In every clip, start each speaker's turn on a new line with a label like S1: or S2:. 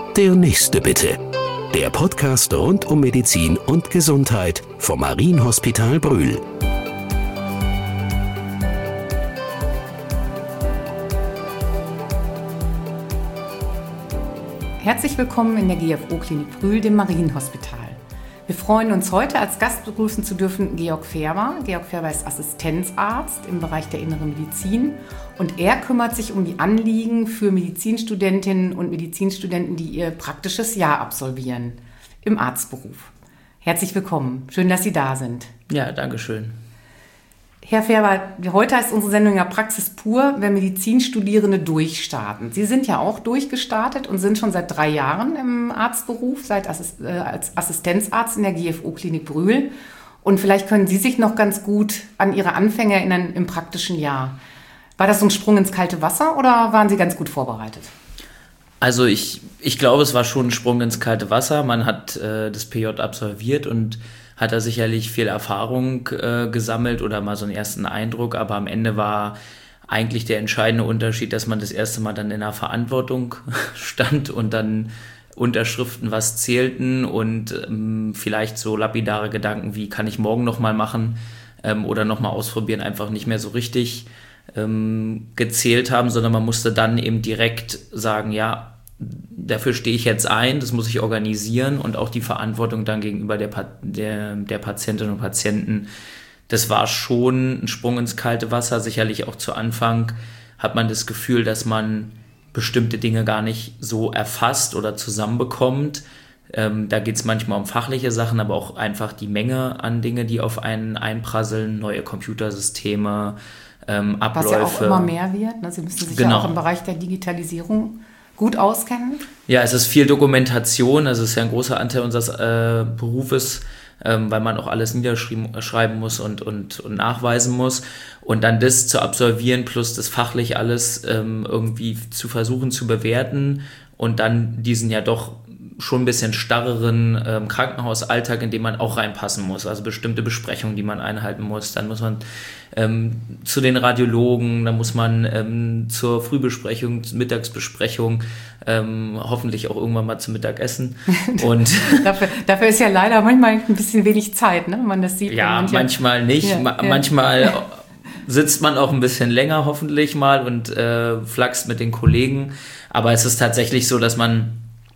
S1: Der nächste bitte. Der Podcast rund um Medizin und Gesundheit vom Marienhospital Brühl.
S2: Herzlich willkommen in der GFO-Klinik Brühl, dem Marienhospital. Wir freuen uns heute als Gast begrüßen zu dürfen Georg Färber. Georg Färber ist Assistenzarzt im Bereich der Inneren Medizin und er kümmert sich um die Anliegen für Medizinstudentinnen und Medizinstudenten, die ihr praktisches Jahr absolvieren im Arztberuf. Herzlich willkommen. Schön, dass Sie da sind.
S3: Ja, danke schön.
S2: Herr Färber, heute heißt unsere Sendung ja Praxis pur, wenn Medizinstudierende durchstarten. Sie sind ja auch durchgestartet und sind schon seit 3 Jahren im Arztberuf, als Assistenzarzt in der GFO-Klinik Brühl. Und vielleicht können Sie sich noch ganz gut an Ihre Anfänge erinnern im praktischen Jahr. War das so ein Sprung ins kalte Wasser oder waren Sie ganz gut vorbereitet?
S3: Also ich glaube, es war schon ein Sprung ins kalte Wasser. Man hat das PJ absolviert und hat da sicherlich viel Erfahrung gesammelt oder mal so einen ersten Eindruck, aber am Ende war eigentlich der entscheidende Unterschied, dass man das erste Mal dann in der Verantwortung stand und dann Unterschriften was zählten und vielleicht so lapidare Gedanken wie, kann ich morgen nochmal machen oder nochmal ausprobieren, einfach nicht mehr so richtig gezählt haben, sondern man musste dann eben direkt sagen, ja, dafür stehe ich jetzt ein, das muss ich organisieren und auch die Verantwortung dann gegenüber der Patientinnen und Patienten, das war schon ein Sprung ins kalte Wasser. Sicherlich auch zu Anfang hat man das Gefühl, dass man bestimmte Dinge gar nicht so erfasst oder zusammenbekommt. Da geht es manchmal um fachliche Sachen, aber auch einfach die Menge an Dinge, die auf einen einprasseln, neue Computersysteme, Abläufe. Was ja auch immer mehr wird, ne? Sie müssen sich ja auch im Bereich der Digitalisierung gut auskennen? Ja, es ist viel Dokumentation, also es ist ja ein großer Anteil unseres Berufes, weil man auch alles niederschreiben muss und nachweisen muss. Und dann das zu absolvieren plus das fachlich alles irgendwie zu versuchen zu bewerten und dann diesen ja doch schon ein bisschen starreren Krankenhausalltag, in dem man auch reinpassen muss. Also bestimmte Besprechungen, die man einhalten muss. Dann muss man zu den Radiologen, dann muss man zur Frühbesprechung, zur Mittagsbesprechung, hoffentlich auch irgendwann mal zum Mittagessen. Und dafür ist ja leider manchmal ein bisschen wenig Zeit, ne? Wenn man das sieht. Ja, manchmal nicht. Ja, manchmal sitzt man auch ein bisschen länger hoffentlich mal und flaxt mit den Kollegen. Aber es ist tatsächlich so, dass man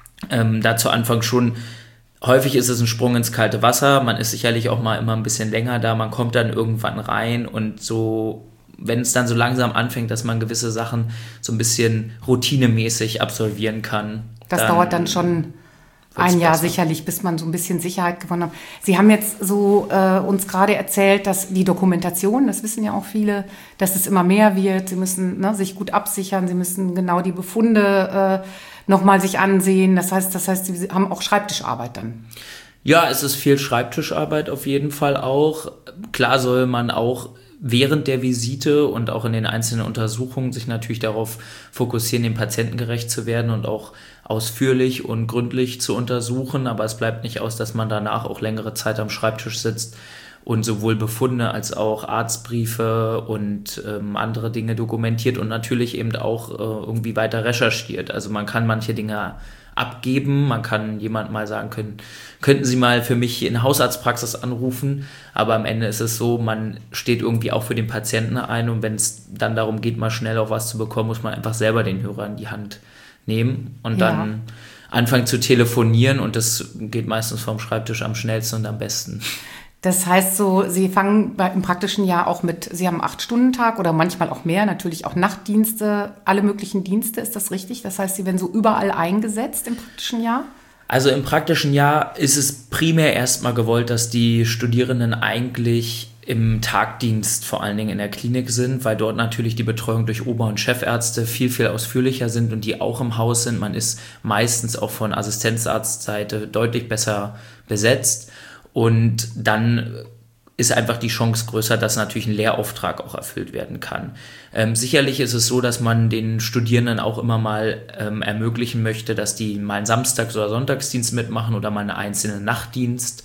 S3: da zu Anfang schon, häufig ist es ein Sprung ins kalte Wasser, man ist sicherlich auch mal immer ein bisschen länger da, man kommt dann irgendwann rein und so, wenn es dann so langsam anfängt, dass man gewisse Sachen so ein bisschen routinemäßig absolvieren kann. Das dauert dann schon ein Jahr sicherlich, bis man so ein bisschen Sicherheit gewonnen hat. Sie haben jetzt so uns gerade erzählt, dass die Dokumentation, das wissen ja auch viele, dass es immer mehr wird. Sie müssen sich gut absichern, Sie müssen genau die Befunde nochmal sich ansehen. Das heißt, Sie haben auch Schreibtischarbeit dann. Ja, es ist viel Schreibtischarbeit auf jeden Fall auch. Klar soll man auch während der Visite und auch in den einzelnen Untersuchungen sich natürlich darauf fokussieren, dem Patienten gerecht zu werden und auch ausführlich und gründlich zu untersuchen. Aber es bleibt nicht aus, dass man danach auch längere Zeit am Schreibtisch sitzt und sowohl Befunde als auch Arztbriefe und andere Dinge dokumentiert und natürlich eben auch irgendwie weiter recherchiert. Also man kann manche Dinge abgeben, man kann jemand mal sagen, könnten Sie mal für mich in Hausarztpraxis anrufen, aber am Ende ist es so, man steht irgendwie auch für den Patienten ein und wenn es dann darum geht, mal schnell auch was zu bekommen, muss man einfach selber den Hörer in die Hand nehmen und dann anfangen zu telefonieren und das geht meistens vom Schreibtisch am schnellsten und am besten. Das heißt so, Sie fangen im praktischen Jahr auch mit, Sie haben 8-Stunden-Tag oder manchmal auch mehr, natürlich auch Nachtdienste, alle möglichen Dienste, ist das richtig? Das heißt, Sie werden so überall eingesetzt im praktischen Jahr? Also im praktischen Jahr ist es primär erstmal gewollt, dass die Studierenden eigentlich im Tagdienst vor allen Dingen in der Klinik sind, weil dort natürlich die Betreuung durch Ober- und Chefärzte viel, viel ausführlicher sind und die auch im Haus sind. Man ist meistens auch von Assistenzarztseite deutlich besser besetzt. Und dann ist einfach die Chance größer, dass natürlich ein Lehrauftrag auch erfüllt werden kann. Sicherlich ist es so, dass man den Studierenden auch immer mal ermöglichen möchte, dass die mal einen Samstags- oder Sonntagsdienst mitmachen oder mal einen einzelnen Nachtdienst.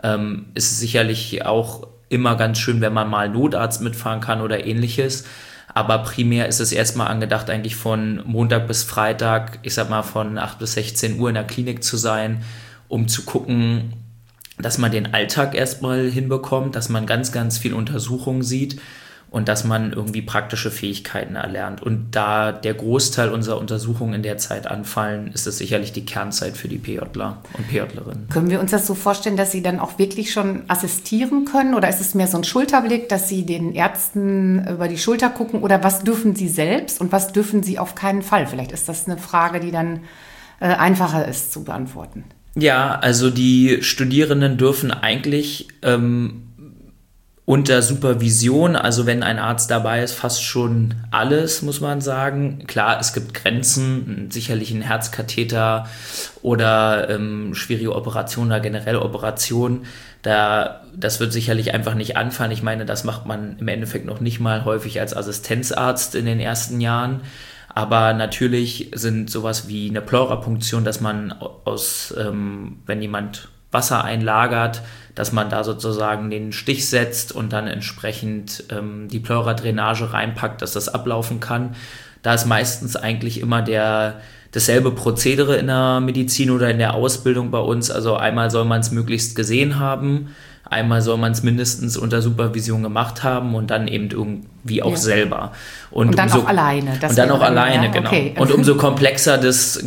S3: Ist sicherlich auch immer ganz schön, wenn man mal Notarzt mitfahren kann oder ähnliches. Aber primär ist es erstmal angedacht, eigentlich von Montag bis Freitag, ich sag mal von 8 bis 16 Uhr in der Klinik zu sein, um zu gucken, dass man den Alltag erstmal hinbekommt, dass man ganz, ganz viel Untersuchungen sieht und dass man irgendwie praktische Fähigkeiten erlernt. Und da der Großteil unserer Untersuchungen in der Zeit anfallen, ist es sicherlich die Kernzeit für die PJler und PJlerinnen.
S2: Können wir uns das so vorstellen, dass Sie dann auch wirklich schon assistieren können? Oder ist es mehr so ein Schulterblick, dass Sie den Ärzten über die Schulter gucken? Oder was dürfen Sie selbst und was dürfen Sie auf keinen Fall? Vielleicht ist das eine Frage, die dann einfacher ist zu beantworten.
S3: Ja, also die Studierenden dürfen eigentlich unter Supervision, also wenn ein Arzt dabei ist, fast schon alles, muss man sagen. Klar, es gibt Grenzen, sicherlich ein Herzkatheter oder schwierige Operationen oder generell Operationen. Das wird sicherlich einfach nicht anfallen. Ich meine, das macht man im Endeffekt noch nicht mal häufig als Assistenzarzt in den ersten Jahren. Aber natürlich sind sowas wie eine Pleurapunktion, dass man wenn jemand Wasser einlagert, dass man da sozusagen den Stich setzt und dann entsprechend die Pleuradrainage reinpackt, dass das ablaufen kann. Da ist meistens eigentlich immer dasselbe Prozedere in der Medizin oder in der Ausbildung bei uns. Also einmal soll man es möglichst gesehen haben, einmal soll man es mindestens unter Supervision gemacht haben und dann eben irgendwie auch selber. Und dann
S2: auch alleine.
S3: Und dann auch alleine, genau. Okay. Und umso komplexer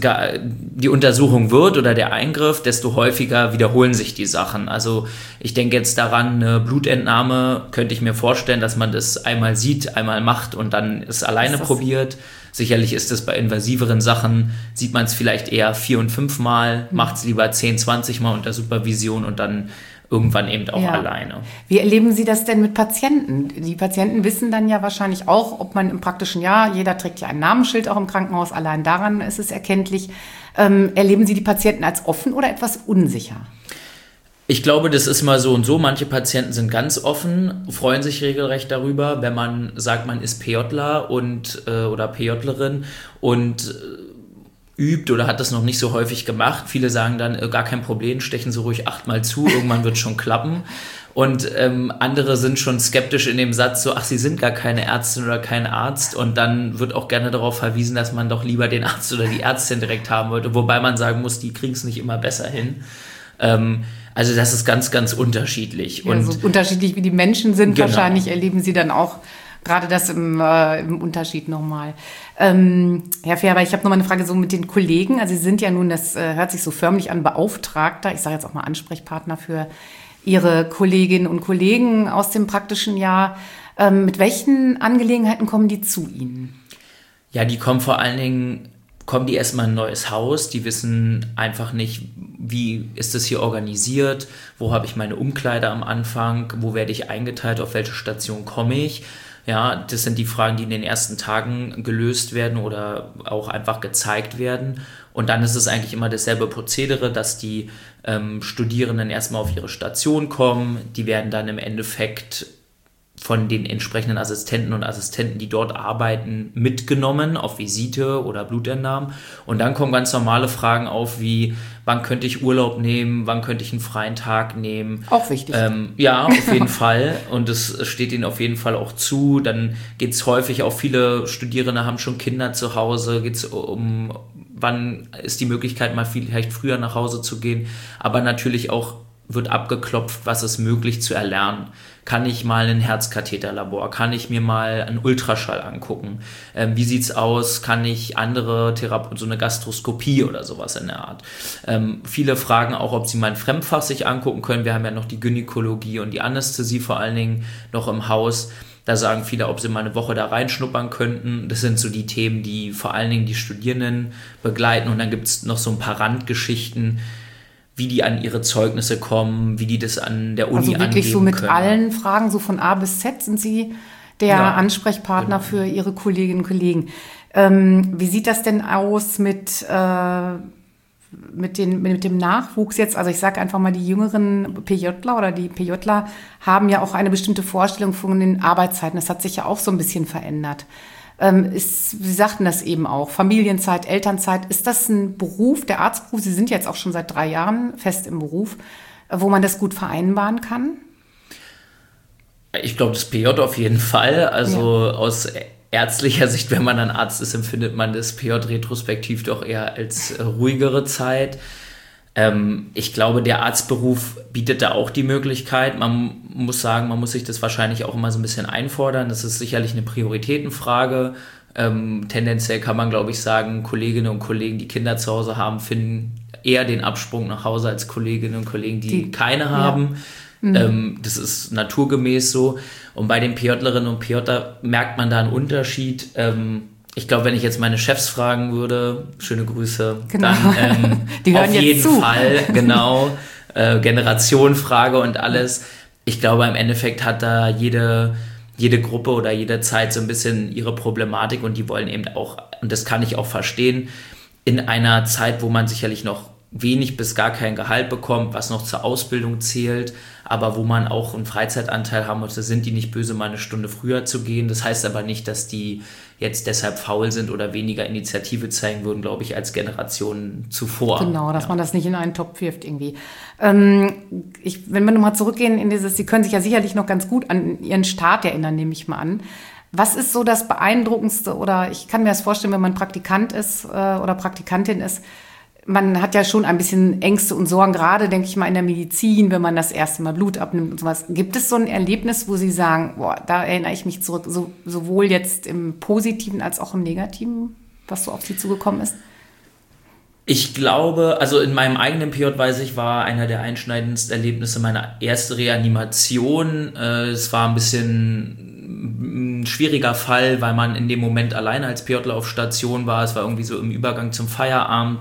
S3: die Untersuchung wird oder der Eingriff, desto häufiger wiederholen sich die Sachen. Also ich denke jetzt daran, eine Blutentnahme könnte ich mir vorstellen, dass man das einmal sieht, einmal macht und dann es alleine probiert. Sicherlich ist es bei invasiveren Sachen, sieht man es vielleicht eher 4- und 5-mal, macht es lieber 10-, 20-mal unter Supervision und dann irgendwann eben auch alleine.
S2: Wie erleben Sie das denn mit Patienten? Die Patienten wissen dann ja wahrscheinlich auch, ob man im praktischen Jahr, jeder trägt ja ein Namensschild auch im Krankenhaus, allein daran ist es erkenntlich. Erleben Sie die Patienten als offen oder etwas unsicher?
S3: Ich glaube, das ist mal so und so. Manche Patienten sind ganz offen, freuen sich regelrecht darüber, wenn man sagt, man ist PJler oder PJlerin und übt oder hat das noch nicht so häufig gemacht. Viele sagen dann, gar kein Problem, stechen Sie ruhig 8-mal zu, irgendwann wird schon klappen. Und andere sind schon skeptisch in dem Satz so, ach, Sie sind gar keine Ärztin oder kein Arzt. Und dann wird auch gerne darauf verwiesen, dass man doch lieber den Arzt oder die Ärztin direkt haben wollte. Wobei man sagen muss, die kriegen es nicht immer besser hin. Also das ist ganz, ganz unterschiedlich.
S2: Ja, und so unterschiedlich wie die Menschen sind, genau. Wahrscheinlich erleben Sie dann auch gerade das im Unterschied nochmal. Herr Färber, ich habe nochmal eine Frage so mit den Kollegen. Also Sie sind ja nun, das hört sich so förmlich an, Beauftragter, ich sage jetzt auch mal Ansprechpartner für Ihre Kolleginnen und Kollegen aus dem praktischen Jahr. Mit welchen Angelegenheiten kommen die zu Ihnen?
S3: Ja, die kommen die erstmal in ein neues Haus, die wissen einfach nicht, wie ist das hier organisiert, wo habe ich meine Umkleide am Anfang, wo werde ich eingeteilt, auf welche Station komme ich. Ja, das sind die Fragen, die in den ersten Tagen gelöst werden oder auch einfach gezeigt werden. Und dann ist es eigentlich immer dasselbe Prozedere, dass die Studierenden erstmal auf ihre Station kommen. Die werden dann im Endeffekt von den entsprechenden Assistenten und Assistenten, die dort arbeiten, mitgenommen auf Visite oder Blutentnahmen. Und dann kommen ganz normale Fragen auf, wie wann könnte ich Urlaub nehmen, wann könnte ich einen freien Tag nehmen.
S2: Auch wichtig.
S3: Ja, auf jeden Fall. Und es steht ihnen auf jeden Fall auch zu. Dann geht es häufig, auch viele Studierende haben schon Kinder zu Hause, geht es um, wann ist die Möglichkeit, mal vielleicht früher nach Hause zu gehen. Aber natürlich auch wird abgeklopft, was ist möglich zu erlernen. Kann ich mal ein Herzkatheterlabor? Kann ich mir mal einen Ultraschall angucken? Wie sieht's aus? Kann ich andere Therapien, so eine Gastroskopie oder sowas in der Art? Viele fragen auch, ob sie mal ein Fremdfach sich angucken können. Wir haben ja noch die Gynäkologie und die Anästhesie vor allen Dingen noch im Haus. Da sagen viele, ob sie mal eine Woche da reinschnuppern könnten. Das sind so die Themen, die vor allen Dingen die Studierenden begleiten. Und dann gibt's noch so ein paar Randgeschichten, wie die an ihre Zeugnisse kommen, wie die das an der Uni angeben können. Also wirklich so mit
S2: allen Fragen, so von A bis Z sind Sie der Ansprechpartner für Ihre Kolleginnen und Kollegen. Wie sieht das denn aus mit dem Nachwuchs jetzt? Also ich sage einfach mal, die jüngeren PJler oder die PJler haben ja auch eine bestimmte Vorstellung von den Arbeitszeiten. Das hat sich ja auch so ein bisschen verändert. Sie sagten das eben auch, Familienzeit, Elternzeit, ist das ein Beruf, der Arztberuf, Sie sind jetzt auch schon seit 3 Jahren fest im Beruf, wo man das gut vereinbaren kann?
S3: Ich glaube, das PJ auf jeden Fall, also aus ärztlicher Sicht, wenn man dann Arzt ist, empfindet man das PJ retrospektiv doch eher als ruhigere Zeit. Ich glaube, der Arztberuf bietet da auch die Möglichkeit. Man muss sagen, man muss sich das wahrscheinlich auch immer so ein bisschen einfordern. Das ist sicherlich eine Prioritätenfrage. Tendenziell kann man, glaube ich, sagen, Kolleginnen und Kollegen, die Kinder zu Hause haben, finden eher den Absprung nach Hause als Kolleginnen und Kollegen, die keine haben. Das ist naturgemäß so. Und bei den PJlerinnen und PJler merkt man da einen Unterschied. Ich glaube, wenn ich jetzt meine Chefs fragen würde, schöne Grüße, genau. Dann
S2: die hören
S3: auf
S2: jetzt
S3: jeden
S2: zu.
S3: Fall, genau, Generationenfrage und alles. Ich glaube, im Endeffekt hat da jede Gruppe oder jede Zeit so ein bisschen ihre Problematik und die wollen eben auch, und das kann ich auch verstehen, in einer Zeit, wo man sicherlich noch wenig bis gar kein Gehalt bekommt, was noch zur Ausbildung zählt, aber wo man auch einen Freizeitanteil haben muss, sind die nicht böse, mal eine Stunde früher zu gehen. Das heißt aber nicht, dass die jetzt deshalb faul sind oder weniger Initiative zeigen würden, glaube ich, als Generationen zuvor.
S2: Genau, dass man das nicht in einen Topf wirft irgendwie. Wenn wir nochmal zurückgehen in dieses, Sie können sich ja sicherlich noch ganz gut an Ihren Start erinnern, nehme ich mal an. Was ist so das Beeindruckendste, oder ich kann mir das vorstellen, wenn man Praktikant ist oder Praktikantin ist, man hat ja schon ein bisschen Ängste und Sorgen, gerade, denke ich mal, in der Medizin, wenn man das erste Mal Blut abnimmt und sowas. Gibt es so ein Erlebnis, wo Sie sagen, boah, da erinnere ich mich zurück, sowohl jetzt im Positiven als auch im Negativen, was so auf Sie zugekommen ist?
S3: Ich glaube, also in meinem eigenen PJ, weiß ich, war einer der einschneidendsten Erlebnisse meine erste Reanimation. Es war ein bisschen ein schwieriger Fall, weil man in dem Moment alleine als PJler auf Station war. Es war irgendwie so im Übergang zum Feierabend.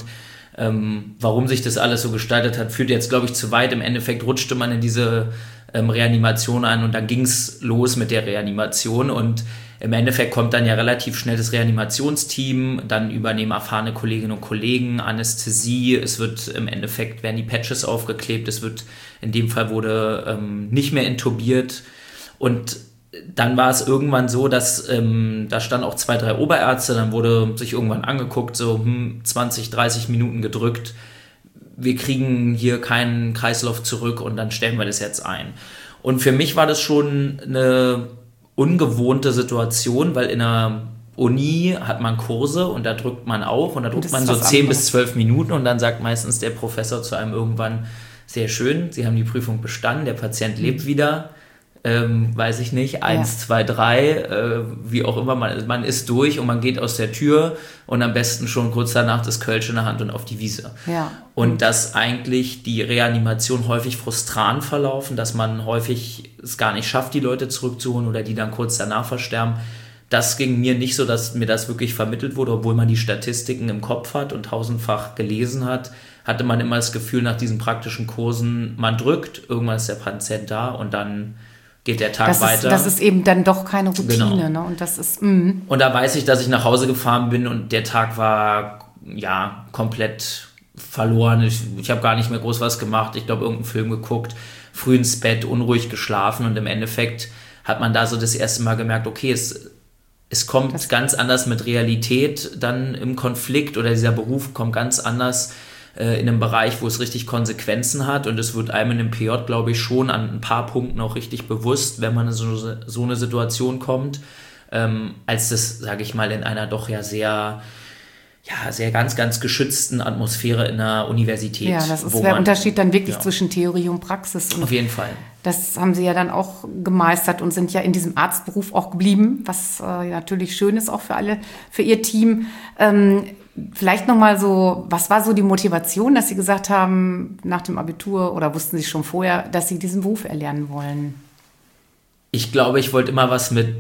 S3: Warum sich das alles so gestaltet hat, führt jetzt, glaube ich, zu weit. Im Endeffekt rutschte man in diese Reanimation ein und dann ging es los mit der Reanimation und im Endeffekt kommt dann ja relativ schnell das Reanimationsteam, dann übernehmen erfahrene Kolleginnen und Kollegen, Anästhesie, es wird im Endeffekt, werden die Patches aufgeklebt, es wird, in dem Fall wurde nicht mehr intubiert und dann war es irgendwann so, dass da standen auch 2, 3 Oberärzte, dann wurde sich irgendwann angeguckt, so 20, 30 Minuten gedrückt, wir kriegen hier keinen Kreislauf zurück und dann stellen wir das jetzt ein. Und für mich war das schon eine ungewohnte Situation, weil in der Uni hat man Kurse und da drückt man auf und da drückt man so 10 bis 12 Minuten und dann sagt meistens der Professor zu einem irgendwann, sehr schön, Sie haben die Prüfung bestanden, der Patient lebt wieder. Weiß ich nicht, 1, 2, 3, wie auch immer, man ist durch und man geht aus der Tür und am besten schon kurz danach das Kölsch in der Hand und auf die Wiese.
S2: Ja.
S3: Und dass eigentlich die Reanimation häufig frustrant verlaufen, dass man häufig es gar nicht schafft, die Leute zurückzuholen oder die dann kurz danach versterben. Das ging mir nicht so, dass mir das wirklich vermittelt wurde, obwohl man die Statistiken im Kopf hat und tausendfach gelesen hat, hatte man immer das Gefühl nach diesen praktischen Kursen, man drückt, irgendwann ist der Patient da und dann geht der Tag weiter. Das ist eben dann doch keine Routine. Genau. Ne? Und das ist. Und da weiß ich, dass ich nach Hause gefahren bin und der Tag war ja komplett verloren. Ich habe gar nicht mehr groß was gemacht. Ich glaube, irgendeinen Film geguckt, früh ins Bett, unruhig geschlafen und im Endeffekt hat man da so das erste Mal gemerkt, okay, es kommt das ganz anders mit Realität dann im Konflikt oder dieser Beruf kommt ganz anders in einem Bereich, wo es richtig Konsequenzen hat und es wird einem in dem PJ, glaube ich, schon an ein paar Punkten auch richtig bewusst, wenn man in so eine Situation kommt, als das, sage ich mal, in einer doch sehr ganz, ganz geschützten Atmosphäre in der Universität. Ja, das ist der Unterschied dann wirklich zwischen Theorie und Praxis. Und auf jeden Fall. Das haben Sie ja dann auch gemeistert und sind ja in diesem Arztberuf auch geblieben, was natürlich schön ist auch für alle, für Ihr Team. Vielleicht nochmal so, was war so die Motivation, dass Sie gesagt haben, nach dem Abitur oder wussten Sie schon vorher, dass Sie diesen Beruf erlernen wollen? Ich glaube, ich wollte immer was mit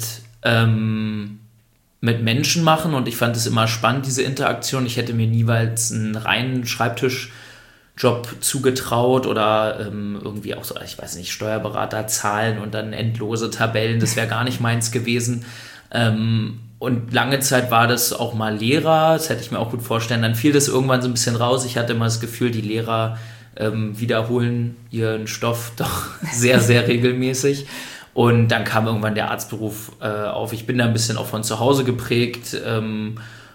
S3: Menschen machen und ich fand es immer spannend, diese Interaktion. Ich hätte mir niemals einen reinen Schreibtischjob zugetraut oder irgendwie auch so, ich weiß nicht, Steuerberater, Zahlen und dann endlose Tabellen, das wäre gar nicht meins gewesen. Und lange Zeit war das auch mal Lehrer, das hätte ich mir auch gut vorstellen. Dann fiel das irgendwann so ein bisschen raus. Ich hatte immer das Gefühl, die Lehrer wiederholen ihren Stoff doch sehr, sehr regelmäßig. Und dann kam irgendwann der Arztberuf auf. Ich bin da ein bisschen auch von zu Hause geprägt.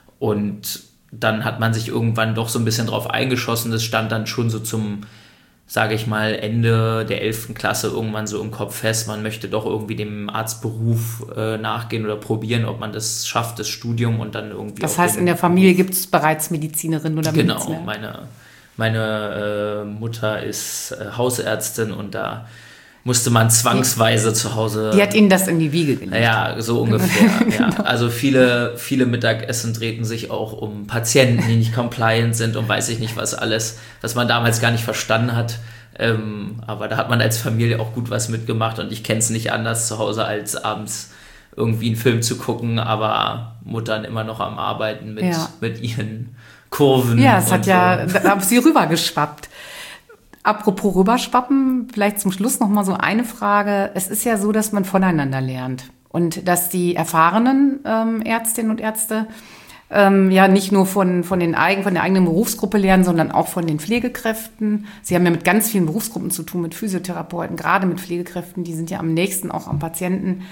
S3: Und dann hat man sich irgendwann doch so ein bisschen drauf eingeschossen. Das stand dann schon so zum sage ich mal, Ende der 11. Klasse irgendwann so im Kopf fest, man möchte doch irgendwie dem Arztberuf nachgehen oder probieren, ob man das schafft, das Studium und dann irgendwie...
S2: Das heißt, in der Familie gibt es bereits Medizinerinnen oder Mediziner?
S3: Genau, meine Mutter ist Hausärztin und da musste man zwangsweise zu Hause...
S2: Die hat Ihnen das in die Wiege gelegt?
S3: Ja, so ungefähr. Ja. Also viele Mittagessen drehten sich auch um Patienten, die nicht compliant sind und weiß ich nicht was alles, was man damals gar nicht verstanden hat. Aber da hat man als Familie auch gut was mitgemacht und ich kenne es nicht anders zu Hause, als abends irgendwie einen Film zu gucken, aber Muttern immer noch am Arbeiten mit ihren Kurven.
S2: Ja, es hat da haben sie rübergeschwappt. Apropos rüberschwappen, vielleicht zum Schluss noch mal so eine Frage. Es ist ja so, dass man voneinander lernt und dass die erfahrenen Ärztinnen und Ärzte ja nicht nur von der eigenen Berufsgruppe lernen, sondern auch von den Pflegekräften. Sie haben ja mit ganz vielen Berufsgruppen zu tun, mit Physiotherapeuten, gerade mit Pflegekräften, die sind ja am nächsten auch am Patienten.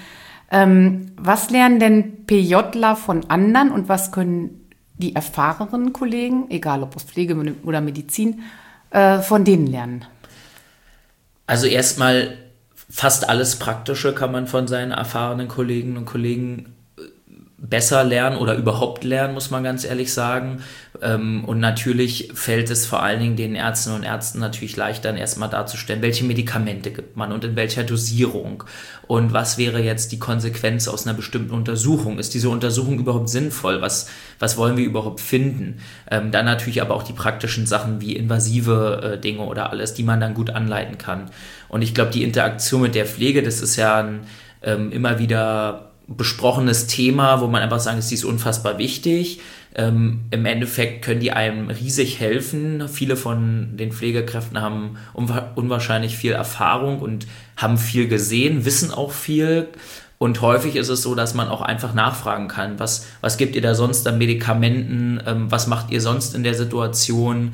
S2: Was lernen denn PJler von anderen und was können die erfahrenen Kollegen, egal ob aus Pflege oder Medizin, von denen lernen?
S3: Also erstmal fast alles Praktische kann man von seinen erfahrenen Kolleginnen und Kollegen besser lernen oder überhaupt lernen, muss man ganz ehrlich sagen. Und natürlich fällt es vor allen Dingen den Ärztinnen und Ärzten natürlich leichter, dann erstmal darzustellen, welche Medikamente gibt man und in welcher Dosierung und was wäre jetzt die Konsequenz aus einer bestimmten Untersuchung. Ist diese Untersuchung überhaupt sinnvoll? Was wollen wir überhaupt finden? Dann natürlich aber auch die praktischen Sachen wie invasive Dinge oder alles, die man dann gut anleiten kann. Und ich glaube, die Interaktion mit der Pflege, das ist ja ein immer wieder besprochenes Thema, wo man einfach sagen, die ist unfassbar wichtig. Im Endeffekt können die einem riesig helfen. Viele von den Pflegekräften haben unwahrscheinlich viel Erfahrung und haben viel gesehen, wissen auch viel. Und häufig ist es so, dass man auch einfach nachfragen kann, was gebt ihr da sonst an Medikamenten, was macht ihr sonst in der Situation?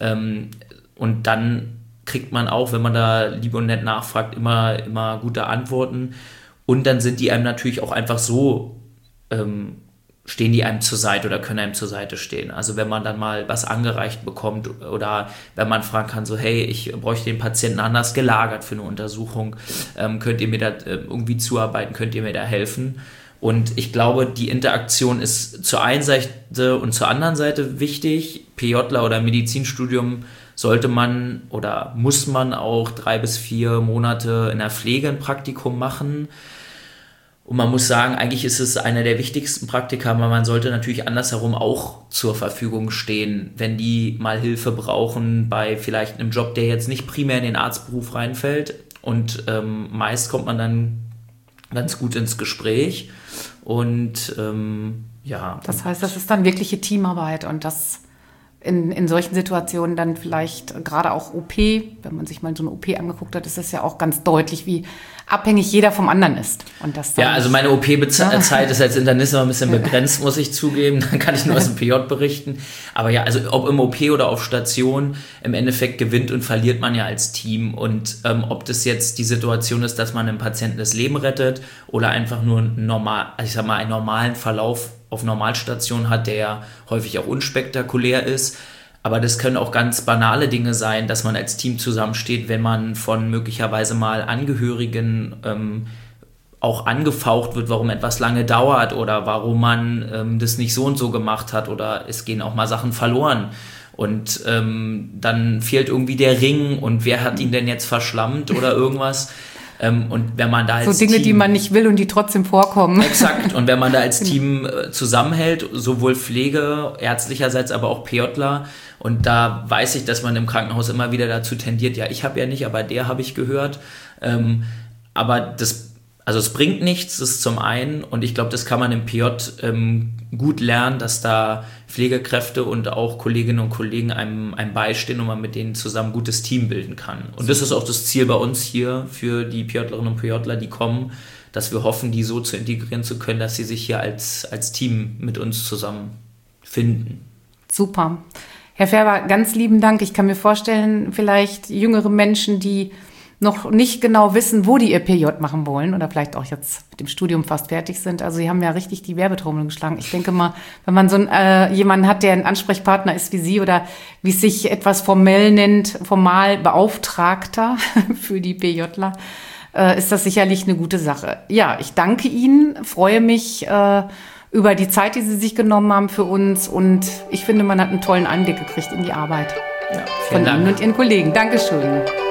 S3: Und dann kriegt man auch, wenn man da lieb und nett nachfragt, immer gute Antworten. Und dann sind die einem natürlich auch einfach so, stehen die einem zur Seite oder können einem zur Seite stehen. Also wenn man dann mal was angereicht bekommt oder wenn man fragen kann, so hey, ich bräuchte den Patienten anders gelagert für eine Untersuchung, könnt ihr mir da irgendwie zuarbeiten, könnt ihr mir da helfen? Und ich glaube, die Interaktion ist zur einen Seite und zur anderen Seite wichtig. PJler oder Medizinstudium sollte man oder muss man auch 3 bis 4 Monate in der Pflege ein Praktikum machen. Und man muss sagen, eigentlich ist es einer der wichtigsten Praktika, aber man sollte natürlich andersherum auch zur Verfügung stehen, wenn die mal Hilfe brauchen bei vielleicht einem Job, der jetzt nicht primär in den Arztberuf reinfällt. Und meist kommt man dann ganz gut ins Gespräch. Und ja.
S2: Das heißt, das ist dann wirkliche Teamarbeit und das in solchen Situationen dann vielleicht gerade auch OP, wenn man sich mal so eine OP angeguckt hat, ist es ja auch ganz deutlich, wie abhängig jeder vom anderen ist. Und das
S3: ja, also meine OP-Zeit ist als Internist immer ein bisschen begrenzt, muss ich zugeben. Dann kann ich nur aus dem PJ berichten. Aber ja, also ob im OP oder auf Station, im Endeffekt gewinnt und verliert man ja als Team. Und ob das jetzt die Situation ist, dass man einem Patienten das Leben rettet oder einfach nur einen normalen Verlauf auf Normalstation hat, der ja häufig auch unspektakulär ist. Aber das können auch ganz banale Dinge sein, dass man als Team zusammensteht, wenn man von möglicherweise mal Angehörigen auch angefaucht wird, warum etwas lange dauert oder warum man das nicht so und so gemacht hat oder es gehen auch mal Sachen verloren. Und dann fehlt irgendwie der Ring und wer hat ihn denn jetzt verschlammt oder irgendwas. Und wenn man da als
S2: so Dinge, Team, die man nicht will und die trotzdem vorkommen.
S3: Exakt. Und wenn man da als Team zusammenhält, sowohl Pflege, ärztlicherseits, aber auch PJler, und da weiß ich, dass man im Krankenhaus immer wieder dazu tendiert, ja, ich habe ja nicht, aber der habe ich gehört. Aber es bringt nichts, das ist zum einen, und ich glaube, das kann man im PJ gut lernen, dass da Pflegekräfte und auch Kolleginnen und Kollegen einem beistehen und man mit denen zusammen ein gutes Team bilden kann. Und das ist auch das Ziel bei uns hier für die PJlerinnen und PJler, die kommen, dass wir hoffen, die so zu integrieren zu können, dass sie sich hier als Team mit uns zusammen finden.
S2: Super. Herr Färber, ganz lieben Dank. Ich kann mir vorstellen, vielleicht jüngere Menschen, die noch nicht genau wissen, wo die ihr PJ machen wollen oder vielleicht auch jetzt mit dem Studium fast fertig sind. Also Sie haben ja richtig die Werbetrommel geschlagen. Ich denke mal, wenn man so jemanden hat, der ein Ansprechpartner ist wie Sie oder wie es sich etwas formell nennt, formal Beauftragter für die PJler, ist das sicherlich eine gute Sache. Ja, ich danke Ihnen, freue mich über die Zeit, die Sie sich genommen haben für uns und ich finde, man hat einen tollen Einblick gekriegt in die Arbeit
S3: Ja,
S2: von Ihnen und Ihren Kollegen. Dankeschön.